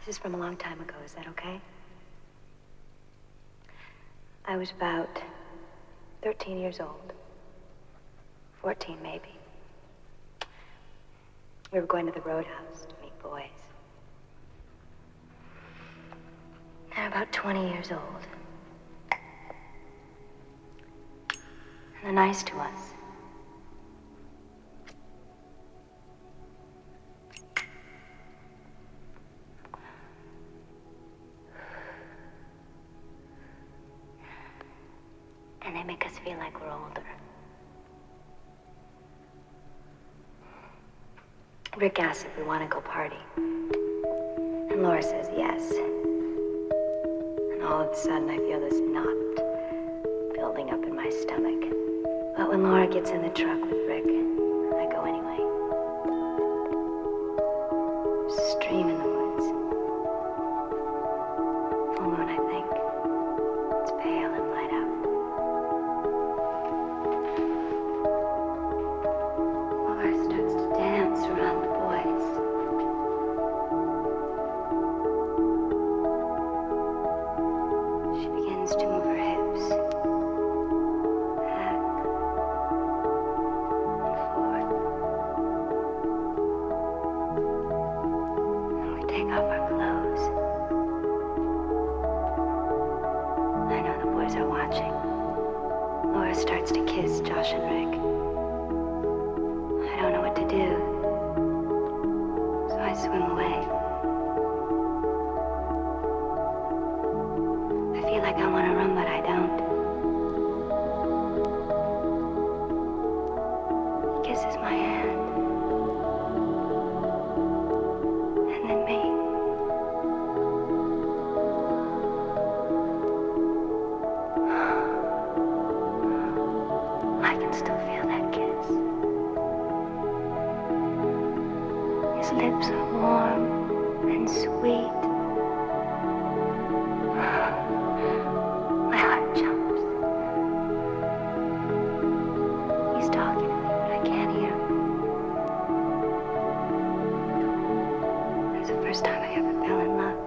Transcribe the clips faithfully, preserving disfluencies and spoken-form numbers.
This is from a long time ago, is that okay? I was about thirteen years old. fourteen, maybe. We were going to the Roadhouse to meet boys. They're about twenty years old. And they're nice to us. And they make us feel like we're older. Rick asks if we want to go party. And Laura says yes. And all of a sudden I feel this knot building up in my stomach. But when Laura gets in the truck with Rick, I go anyway. There's a stream in the woods. Full moon, I think. It's pale and light out. Laura starts to dance around the boys. She begins to move her hips. Back and forth. And we take off our clothes. I know the boys are watching. Laura starts to kiss Josh and Rick. I don't know what to do, so I swim away. I feel like I want to run, but I don't. He kisses my hand, and then me. I can still feel that kiss. His lips are warm and sweet. My heart jumps. He's talking to me, but I can't hear him. It's the first time I ever fell in love.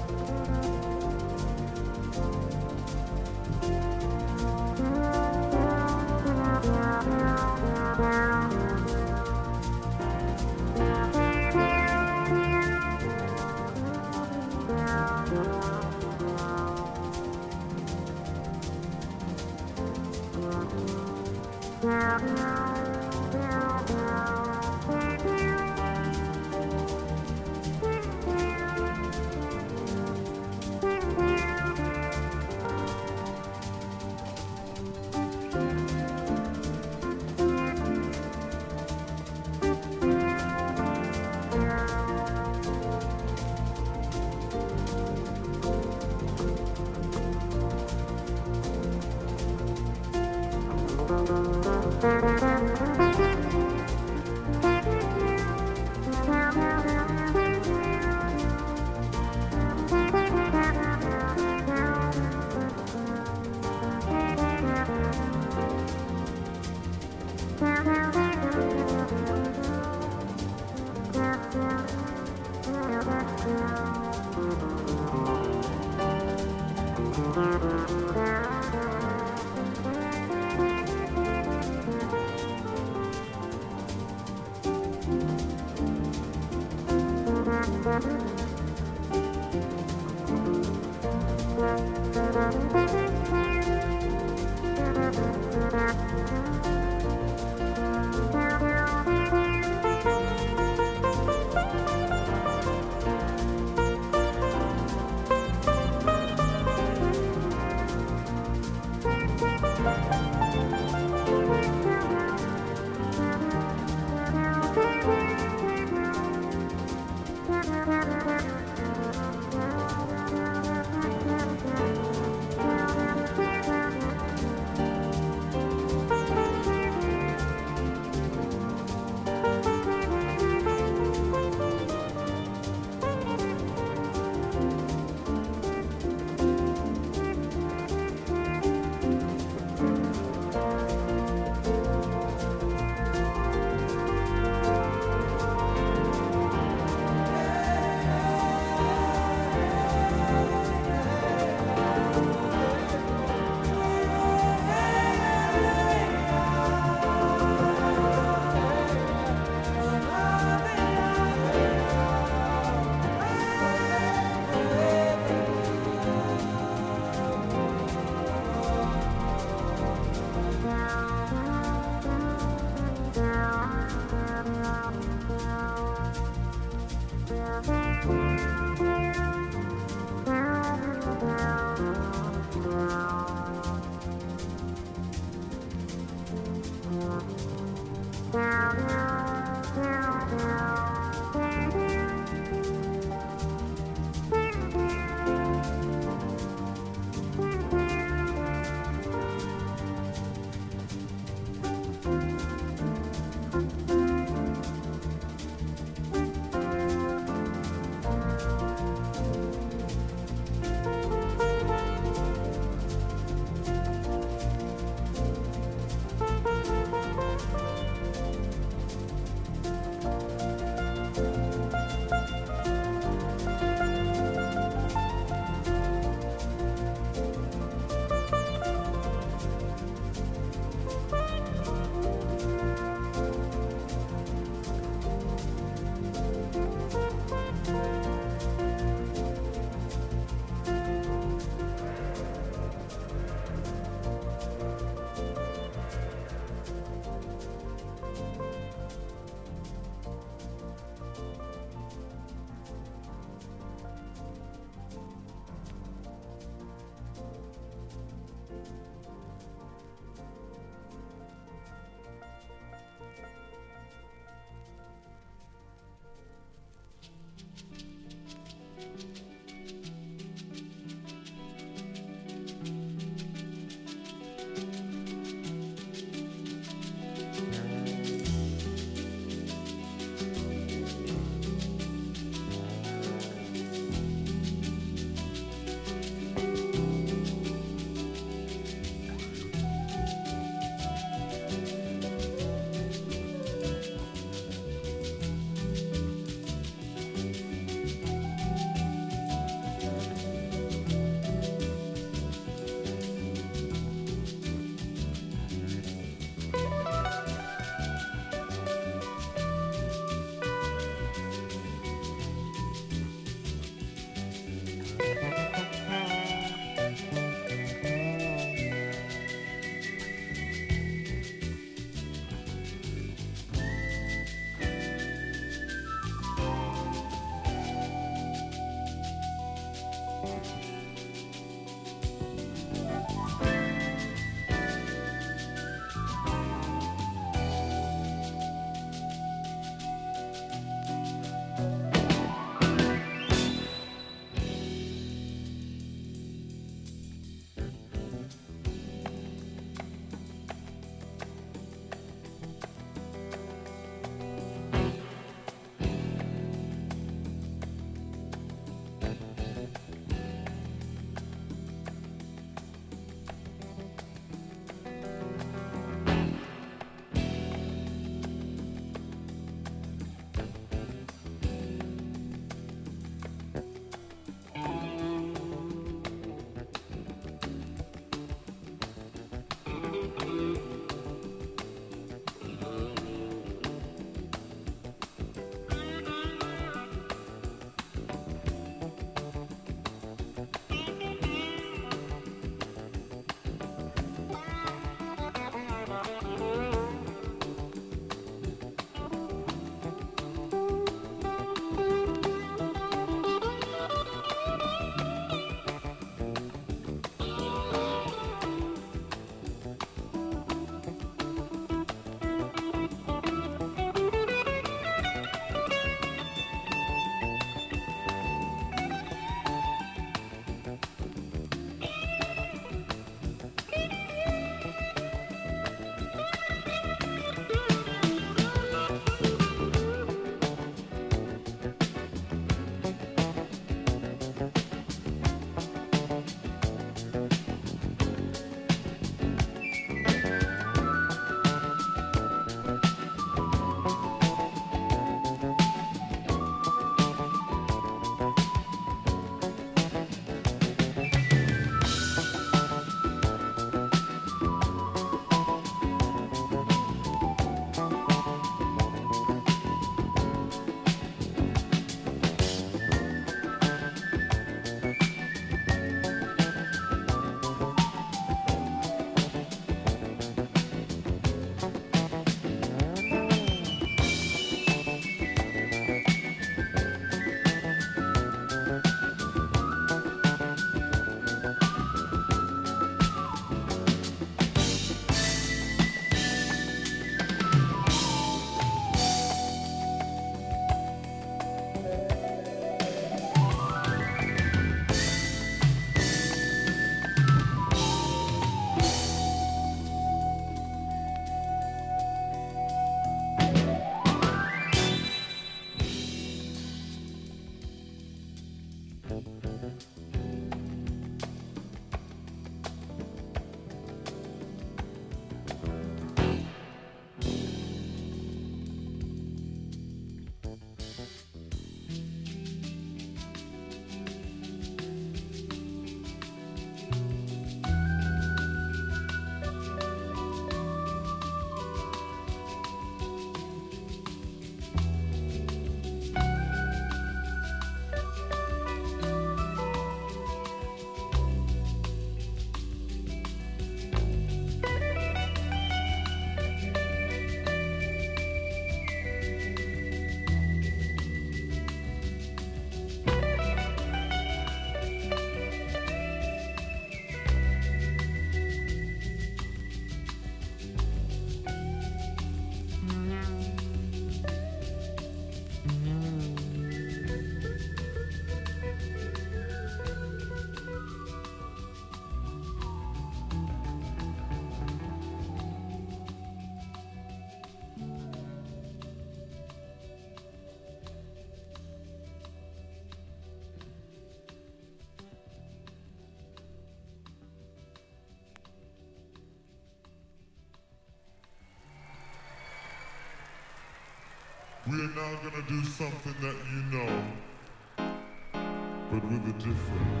We're now gonna do something that you know, but with a difference.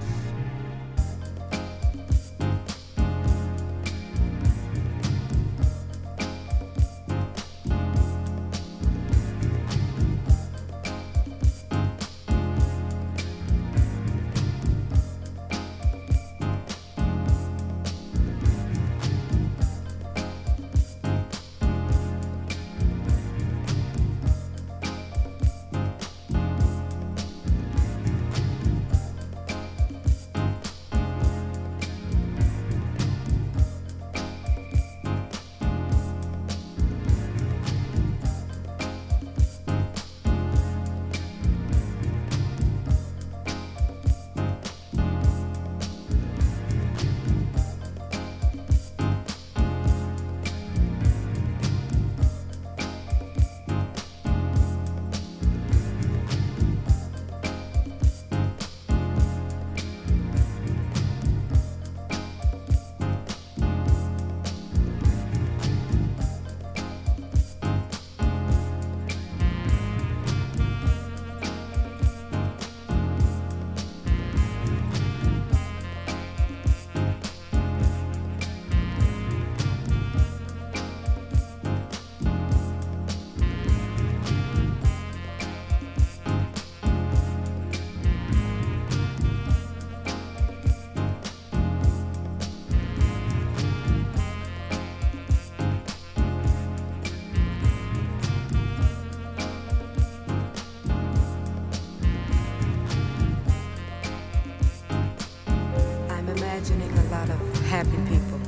Happy people,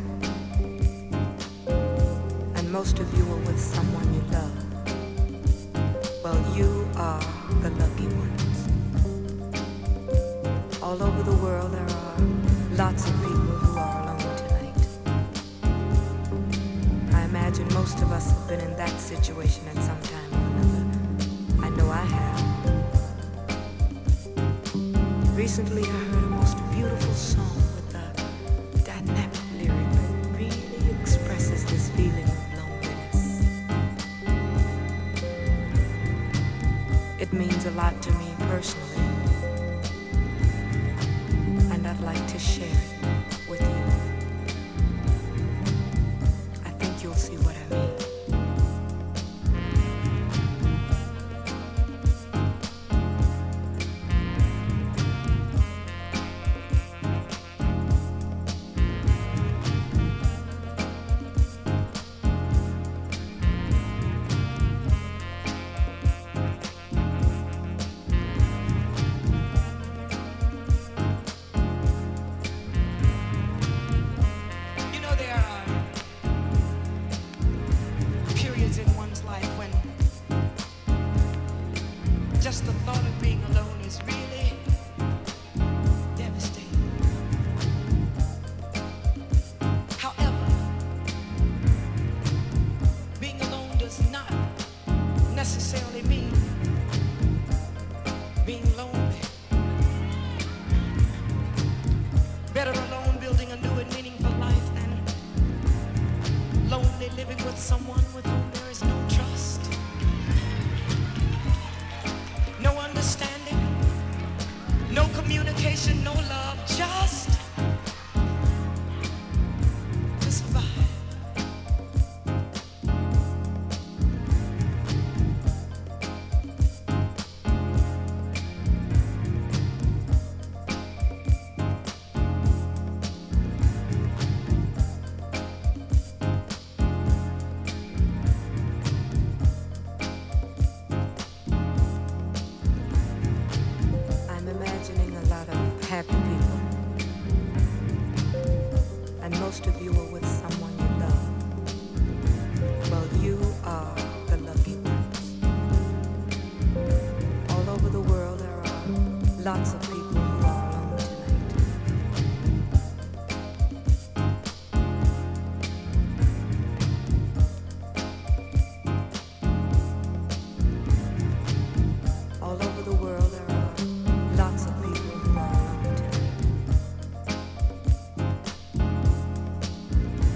and most of you are with someone you love. Well, you are the lucky ones. All over the world there are lots of people who are alone tonight. I imagine most of us have been in that situation at some time or another. I know I have. Recently I heard a most beautiful song means a lot to me personally, and I'd like to share it with you. I think you'll see what I mean. Lots of people who are alone tonight. All over the world there are lots of people who are alone tonight.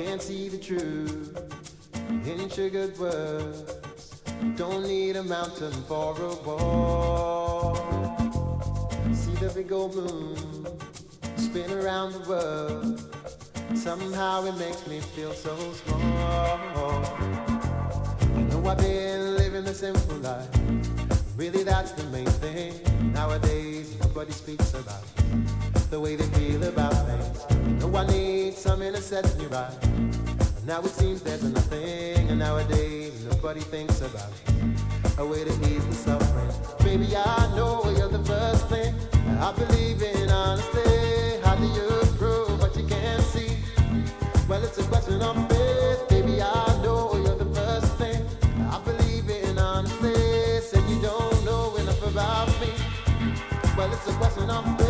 can't see the truth in sugared words. Don't need a mountain for a wall. See the big old moon spin around the world. Somehow it makes me feel so small. I know I've been living the simple life. Really that's the main thing. Nowadays nobody speaks about the way they feel about things. No, I need something to set me right. Now it seems there's nothing, and nowadays nobody thinks about a way to ease the suffering. Baby, I know you're the first thing I believe in, honestly. How do you prove what you can't see? Well, it's a question of faith. Baby, I know you're the first thing I believe in, honestly. Said you don't know enough about me. Well, it's a question of faith.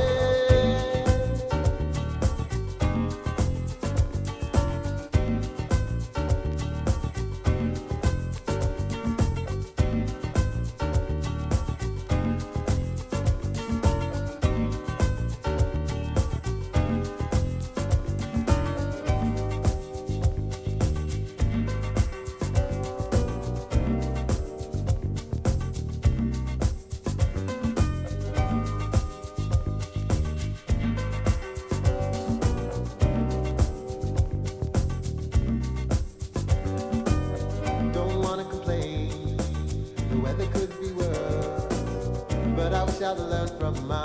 I've learned from my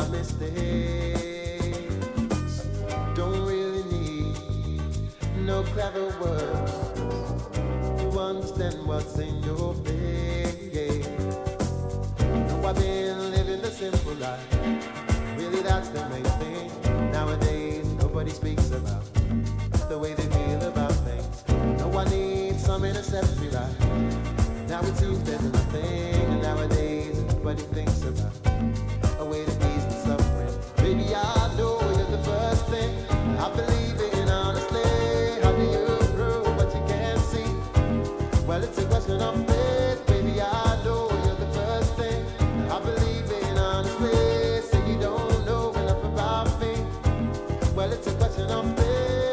mistakes. Don't really need no clever words to understand what's in your face. No, I've been living the simple life. Really, that's the main thing. Nowadays, nobody speaks about the way they feel about things. No, I need something to set me right. Now it seems there's nothing, and nowadays nobody thinks about a way to ease the suffering. Baby, I know you're the first thing I believe in, honestly. How do you prove what you can't see? Well, it's a question of faith. Baby, I know you're the first thing I believe in, honestly. Say you don't know enough about me. Well, it's a question of faith.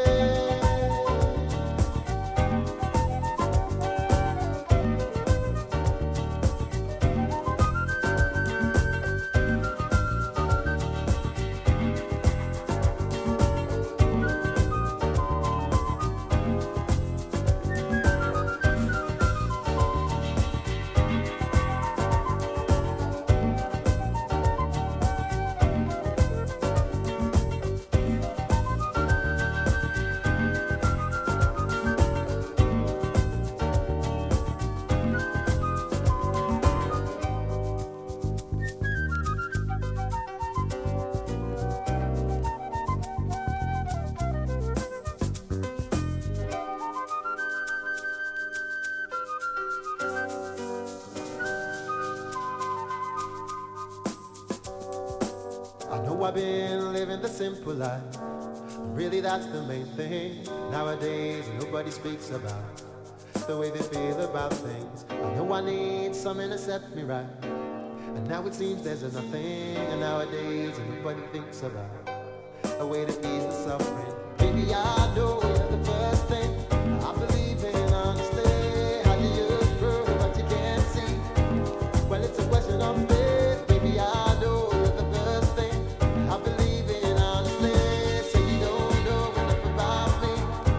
I've been living the simple life. Really, that's the main thing. Nowadays, nobody speaks about the way they feel about things. I know I need something to set me right. And now it seems there's nothing. And nowadays, nobody thinks about a way to ease the suffering. Baby, I know you're the first thing I believe in, honestly. How do you prove what you can't see? Well, it's a question of faith. Baby, I know you're the first thing I believe in, honestly. Say you don't know enough about me.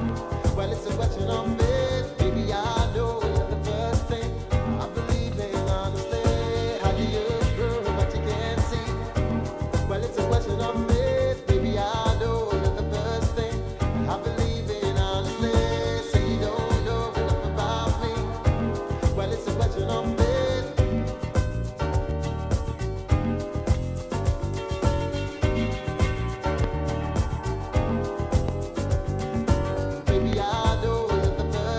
Well, it's a question of faith. Baby, I know you're the first thing I believe in, honestly. How do you prove what you can't see? Well, it's a question of faith. Baby, I know you're the first thing I believe in, honestly. Say you don't know enough about me. Well, it's a question of faith. Baby, I know you're the first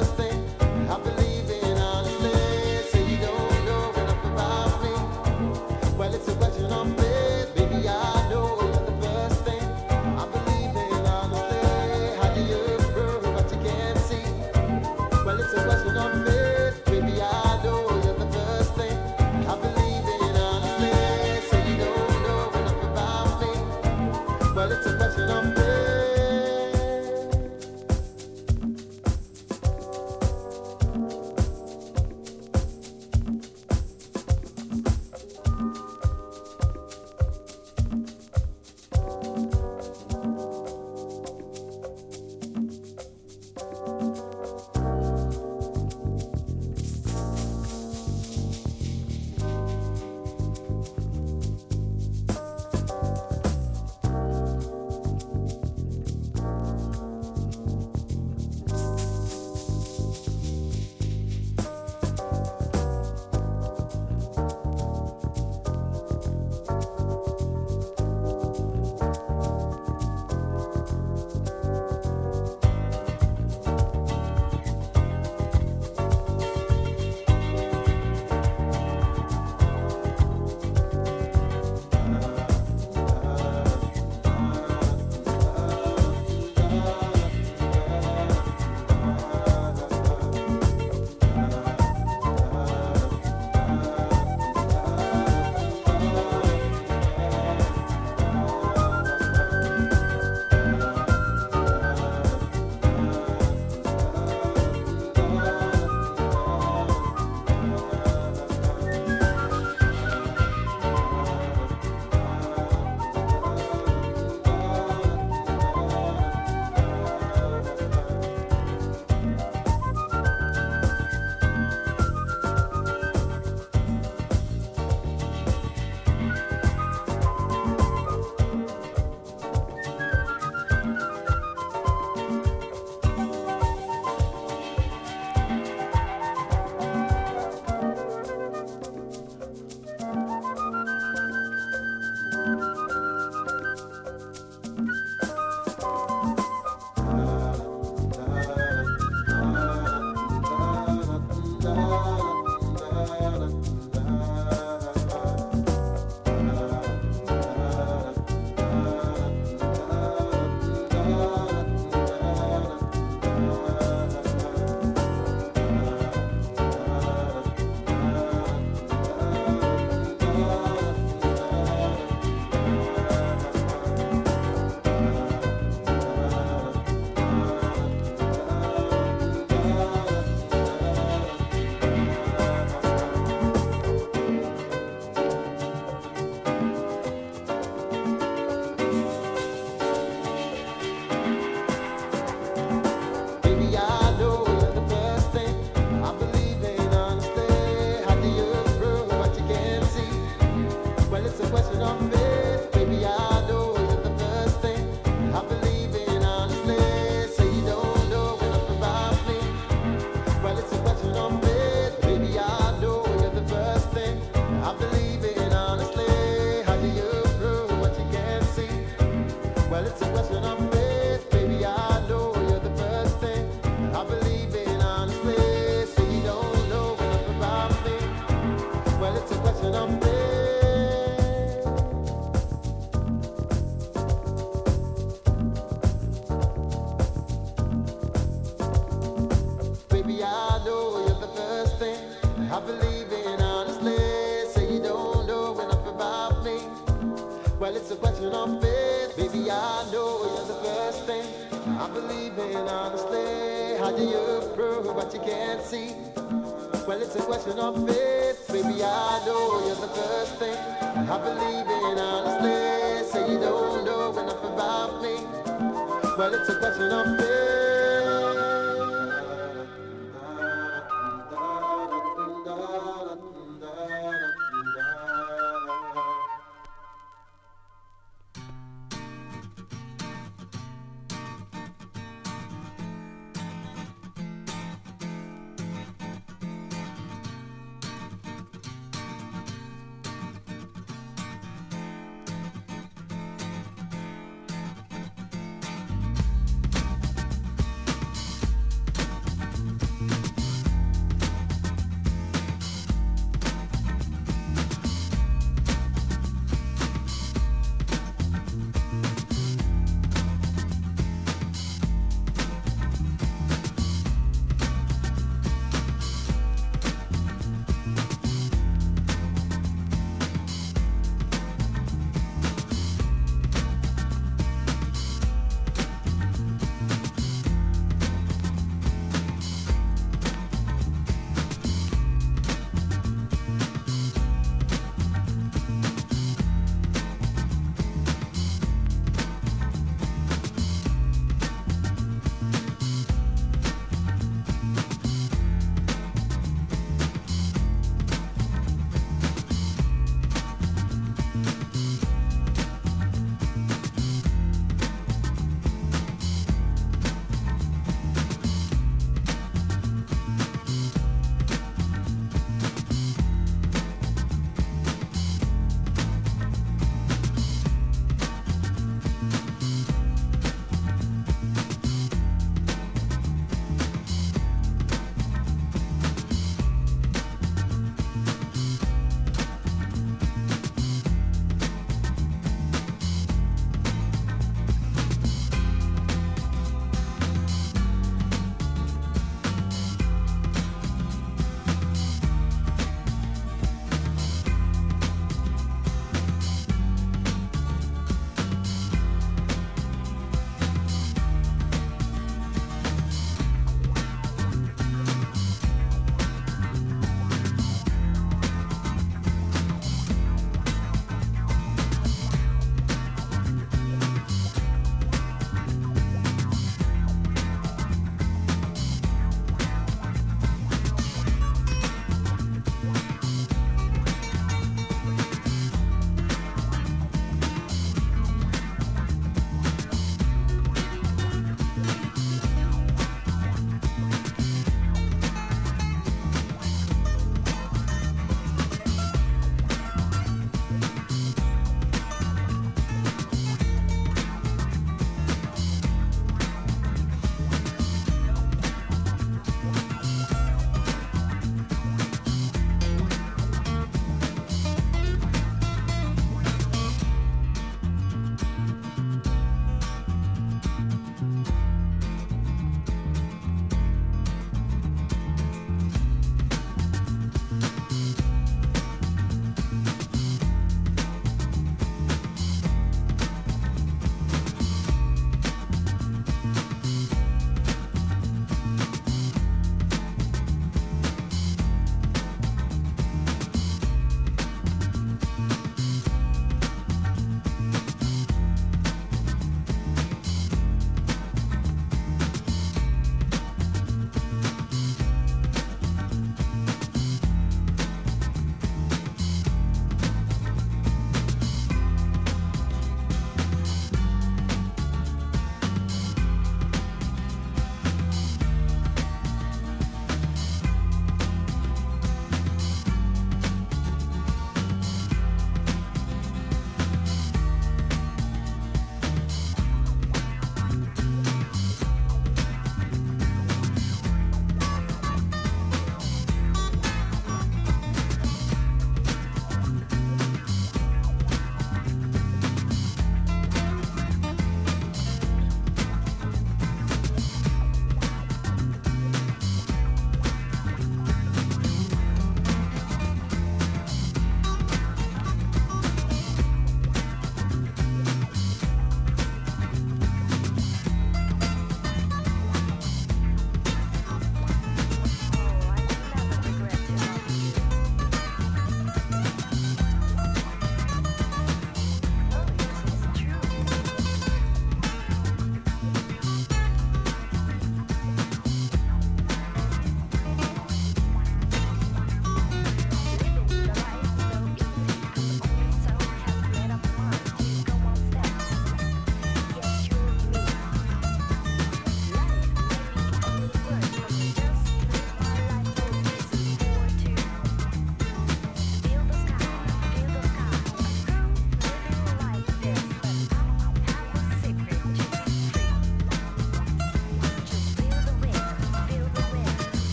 believe in honestly. Say you don't know enough about me. Well, it's a question of faith. Baby, I know you're the first thing I believe in honestly. How do you prove what you can't see? Well, it's a question of faith. Baby, I know you're the first thing I believe in honestly. Say you don't know enough about me. Well, it's a question of faith.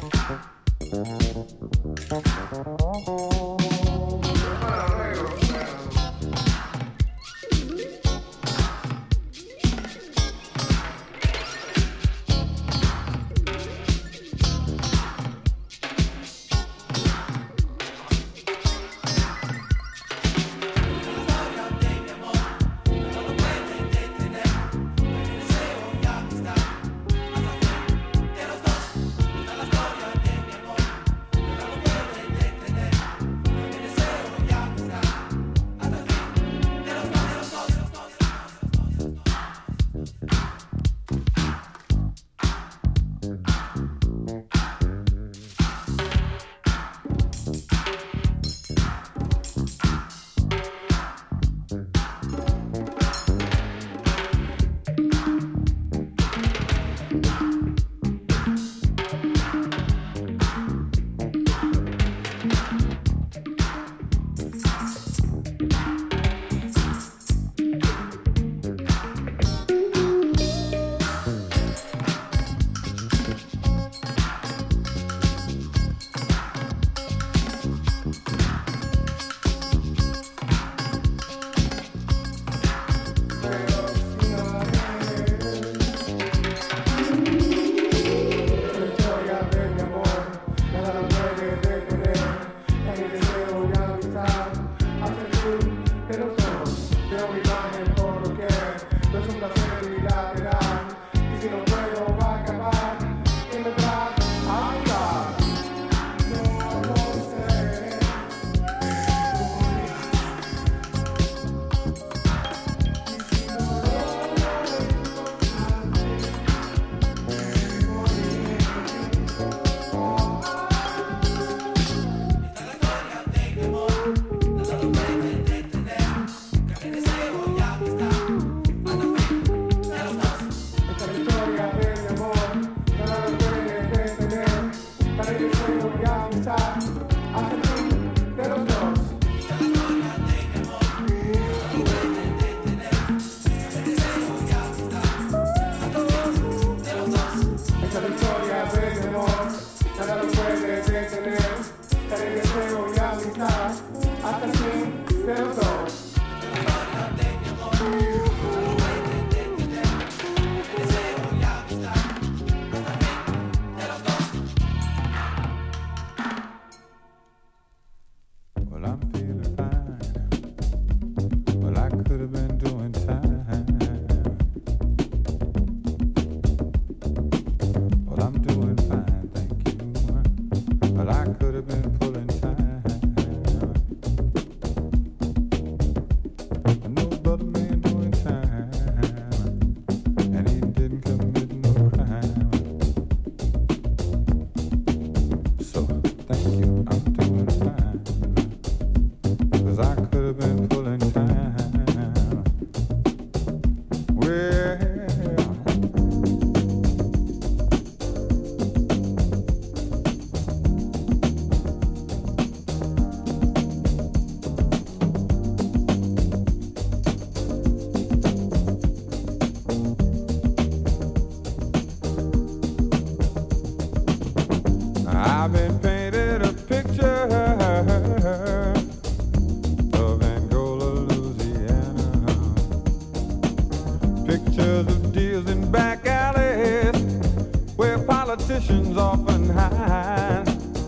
politicians often hide.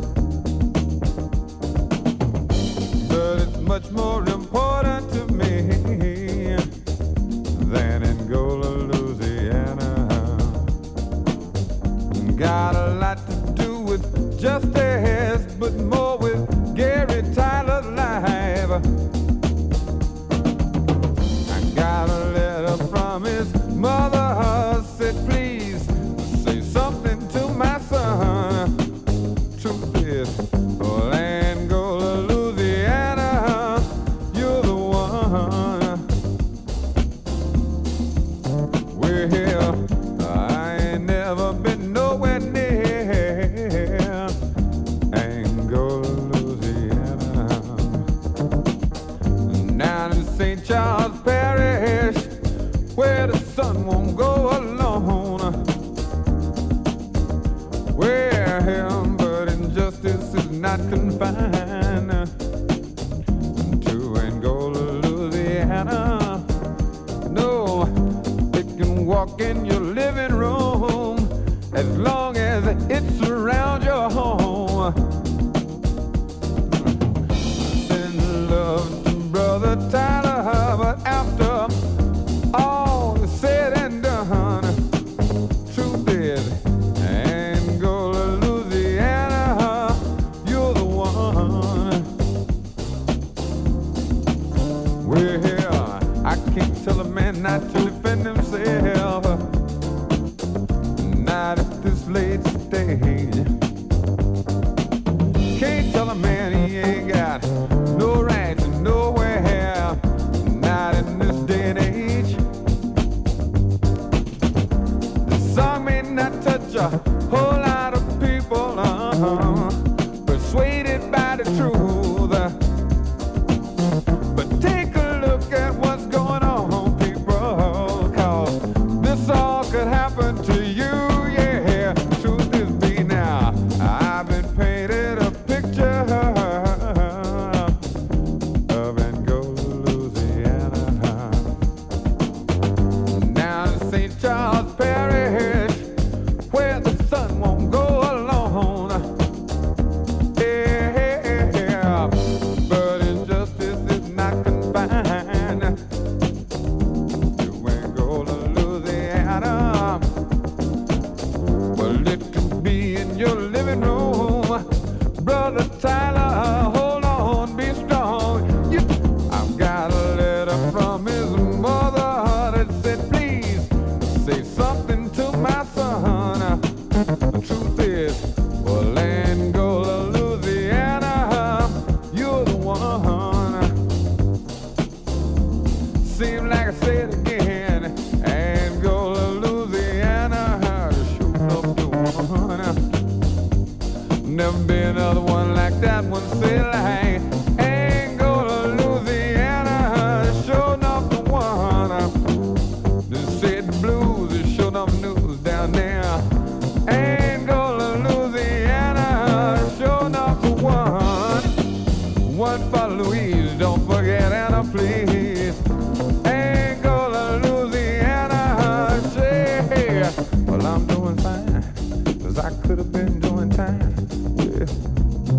But it's much more important to me than Angola, Louisiana. Got a lot to do with justice not confined to Angola, Louisiana. No, it can walk in your living room as long as it's around your home. Send love to Brother Tyler, but after all is said and done, truth is, Angola, Louisiana, you're the one. We're here. I can't tell a man not to defend himself, not at this late stage. Can't tell a man he ain't got no rights nowhere, not in this day and age. The song may not touch a whole lot of people, uh-huh, persuaded by the truth. But take a look at what's going on, people, 'cause this all could happen to you, yeah. Truth is me now, I've been painted a picture of Angola, Louisiana. Now in Saint Charles Parish, where the sun won't go alone. Yeah, but injustice is not confined to Angola, Louisiana. Well, it could be in your living room, Brother Tyler. Hold on, be strong. You, I've got a letter from his mother that said, please say something to my son. The truth is, well, Angola, Louisiana, you're the one. Seems like I said again, Angola, Louisiana, sure enough the one. Never been another one like that one. Say like Angola, Louisiana, sure enough the one. They said the blues is sure enough news down there. Angola, Louisiana, sure enough the one. One for Louise, don't forget Anna, please. Angola, Louisiana, say, well, I'm doing fine, 'cause I could have been doing time. Yeah.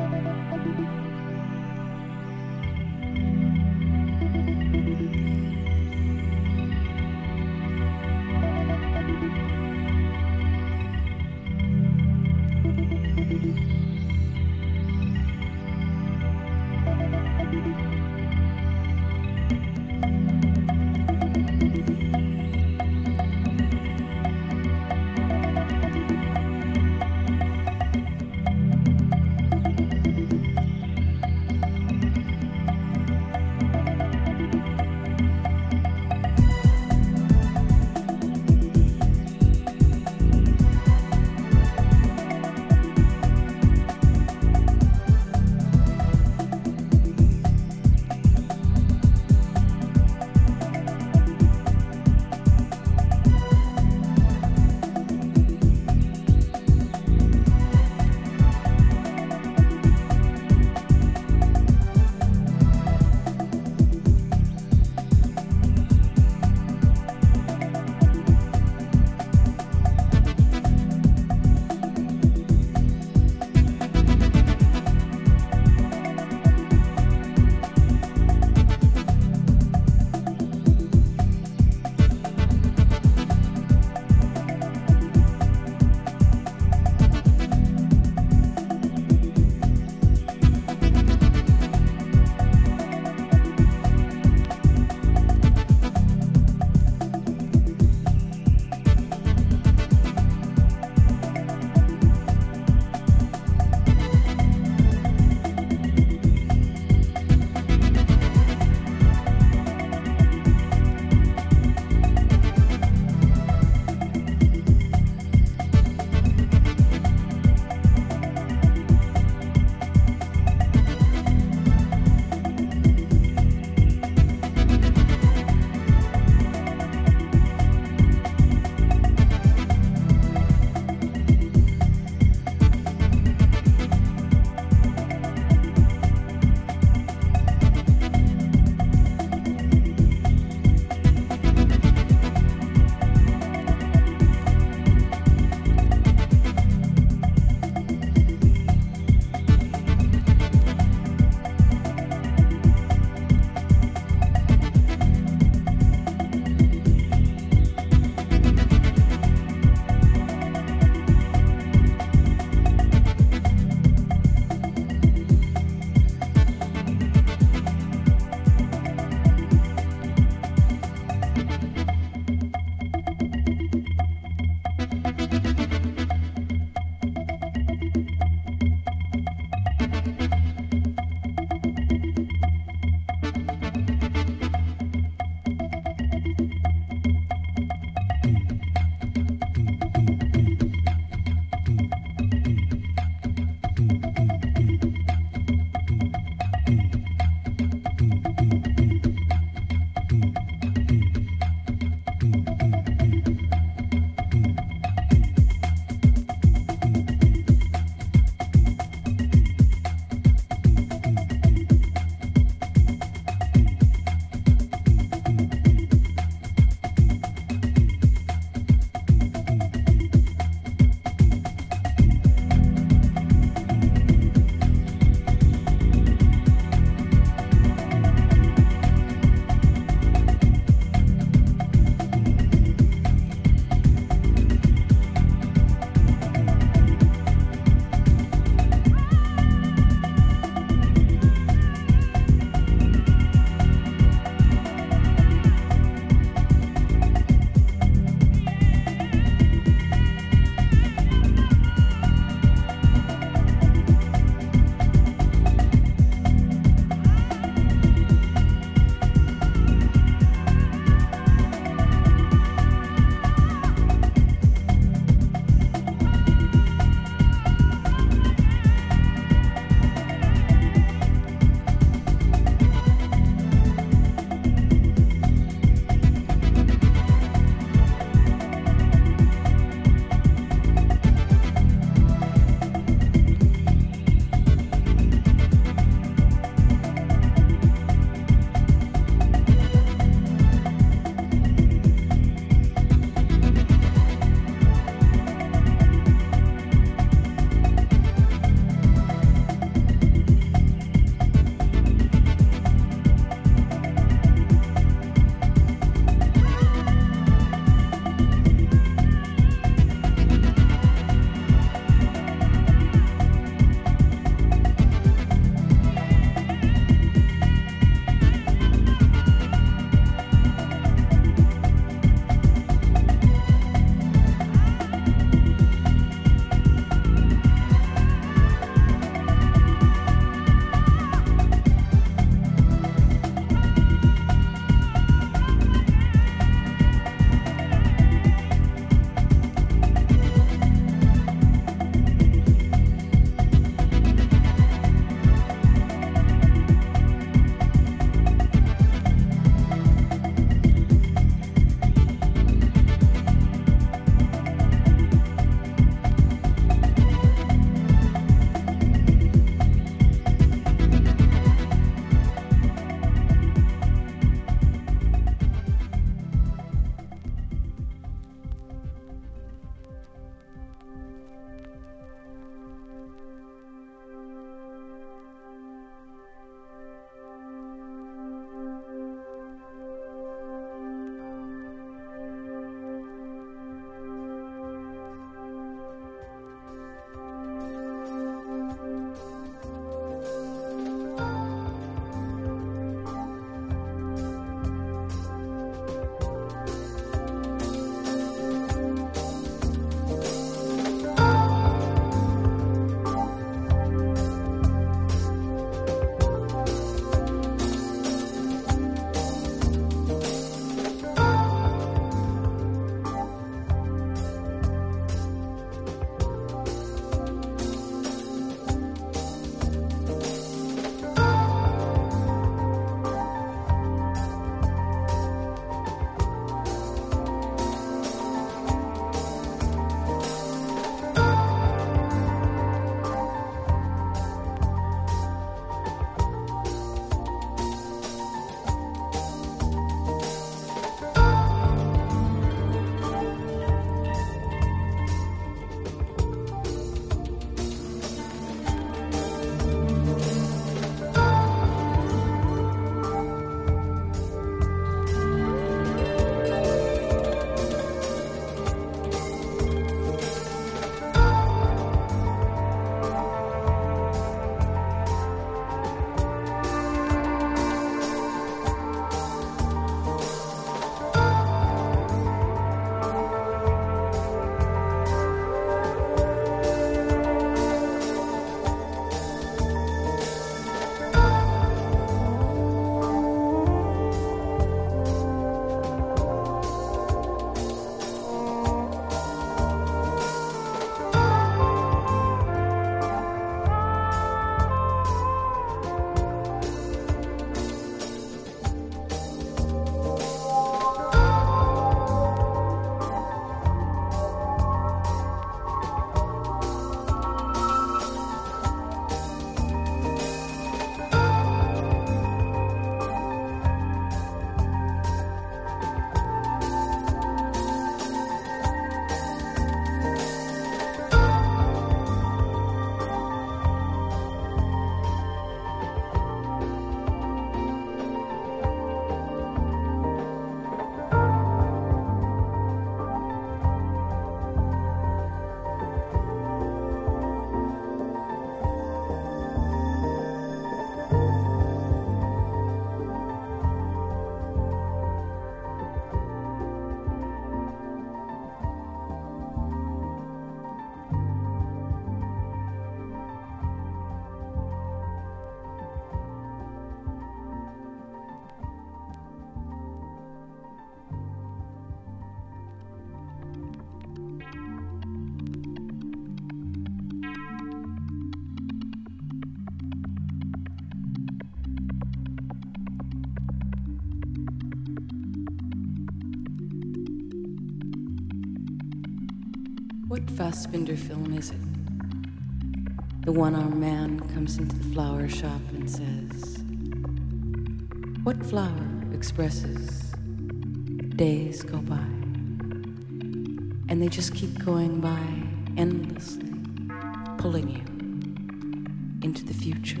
What Fassbinder film is it? The one our man comes into the flower shop and says, what flower expresses days go by? And they just keep going by endlessly, pulling you into the future.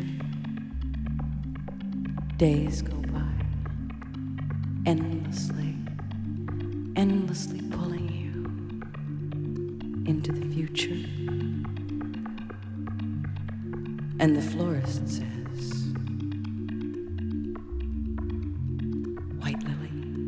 Days go by, endlessly, endlessly pulling you into the future. And the florist says, white lily.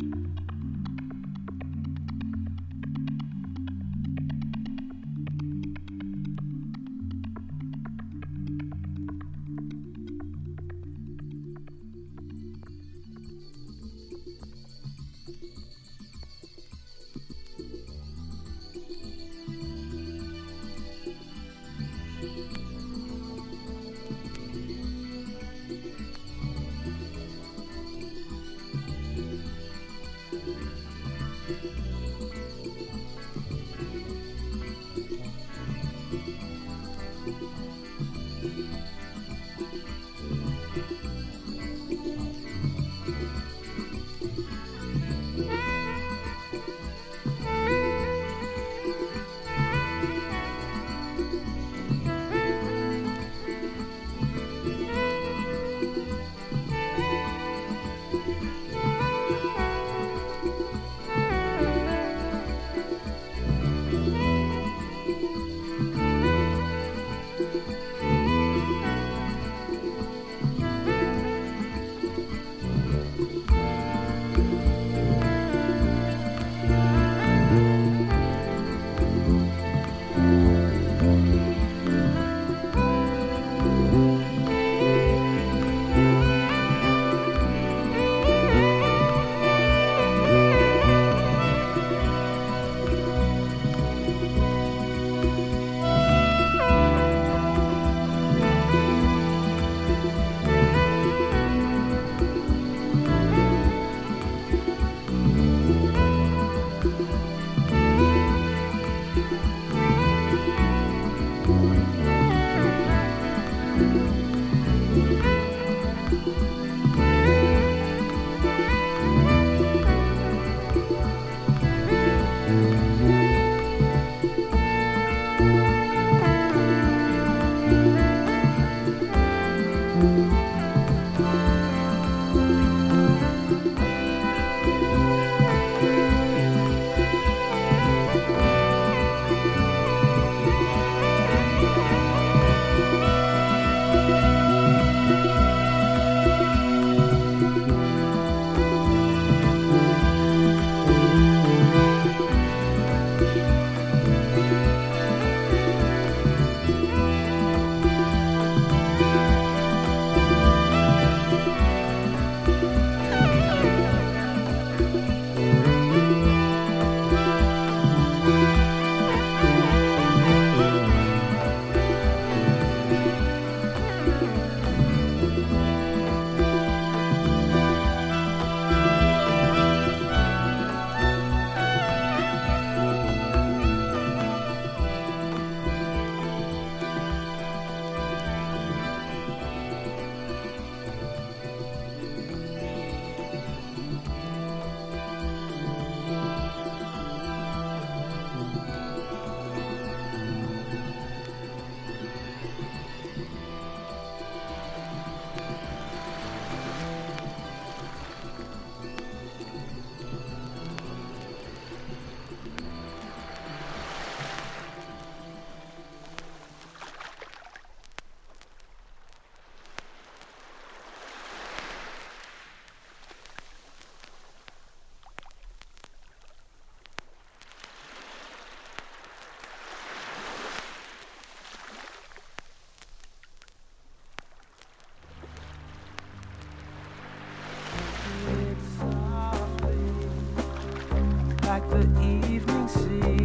like the evening sea,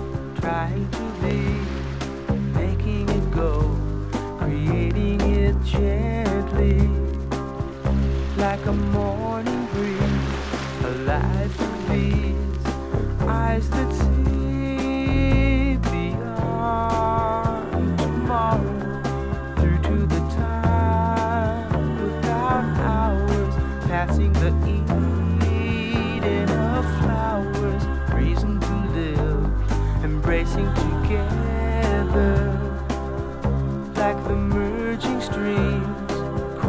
trying to leave, making it go, creating it gently, like a morning breeze, a life of these eyes that see the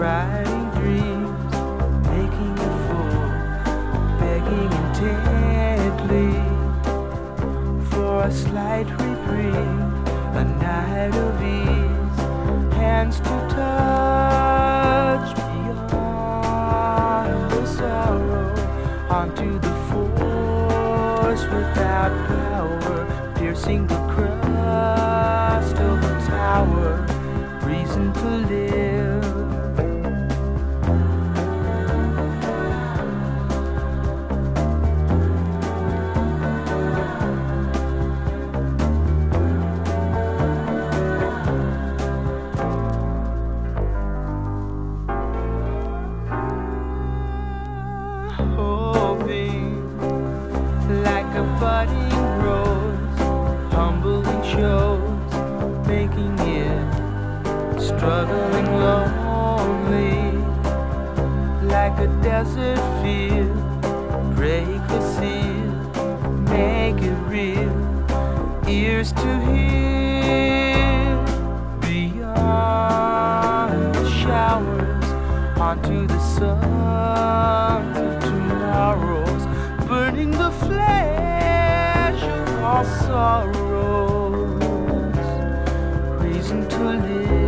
writing dreams, making a fool, begging intently for a slight reprieve, a night of ease, hands to touch beyond the sorrow, onto the force without power, piercing the crust of the tower, reason to live. Hoping like a budding rose, humbling shows, making it, struggling lonely, like a desert field, break the seal, make it real, ears to hear, beyond the showers, onto the sons of tomorrows, burning the flesh of all sorrows, reason to live.